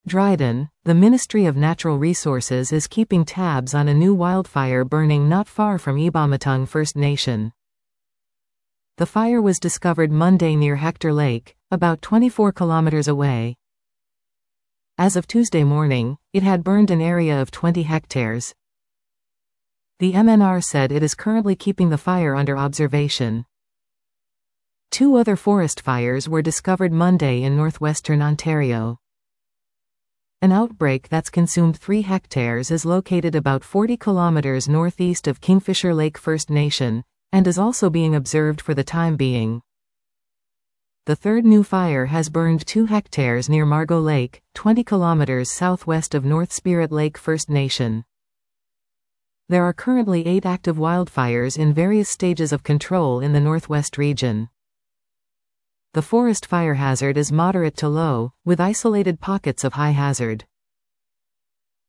Dryden, the Ministry of Natural Resources is keeping tabs on a new wildfire burning not far from Ibamatong First Nation. The fire was discovered Monday near Hector Lake, about 24 kilometers away. As of Tuesday morning, it had burned an area of 20 hectares. The MNR said it is currently keeping the fire under observation. 2 other forest fires were discovered Monday in northwestern Ontario. An outbreak that's consumed 3 hectares is located about 40 kilometers northeast of Kingfisher Lake First Nation, and is also being observed for the time being. The third new fire has burned 2 hectares near Margot Lake, 20 kilometers southwest of North Spirit Lake First Nation. There are currently 8 active wildfires in various stages of control in the northwest region. The forest fire hazard is moderate to low, with isolated pockets of high hazard.